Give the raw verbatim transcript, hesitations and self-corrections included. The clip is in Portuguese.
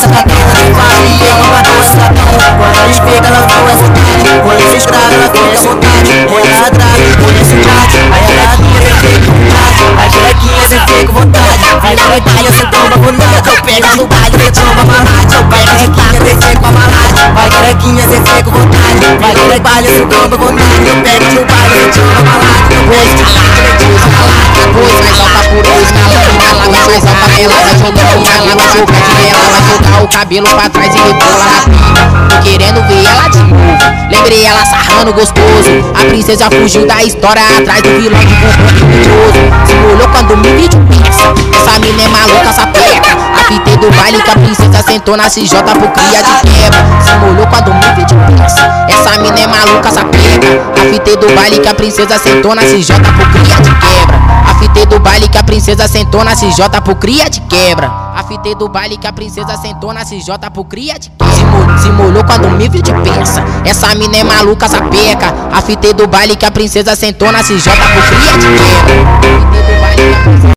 essa cadeira de faria, ela matou esse ladrão. Quando eles pegam, ela não é vontade. Quando eles escravos, ela fica à vontade. Ela atrás, conhece o gato. Aí ela aqui, sem ter com vontade. A xerequinha sem ter com vontade. Vira no baile, você toma bonada. Eu pego no baile, você toma malade. Eu pego de quinha, sem ter com a malade. Vai xerequinha sem ter com vontade. Vai no baile, você toma vontade. Eu pego no baile, você toma malade. Depois de calado, depois vai soltar por dois calado. Ela vai soltar ela, vai jogar o ela vai jogar de ela, vai jogar o cabelo pra trás e rebola na pica. Tô querendo ver ela de novo. Lembrei ela sarrando gostoso. A princesa fugiu da história atrás do vilão que comprou mentiroso. Se molhou quando me vídeo pensa. Essa mina é maluca, sapeca. A fita do baile que a princesa sentou na C J por cria de quebra. Se molhou quando me vídeo pensa. Essa mina é maluca, sapeca. A fita do baile que a princesa sentou na C J por cria de quebra. A fita do baile que a princesa sentou na C J por cria de quebra. A fita do baile que a princesa sentou na C J por cria de quebra. Se, molhou, se molhou quando me viu de pensa. Essa mina é maluca, sapeca. A fita do baile que a princesa sentou na C J por cria de quebra.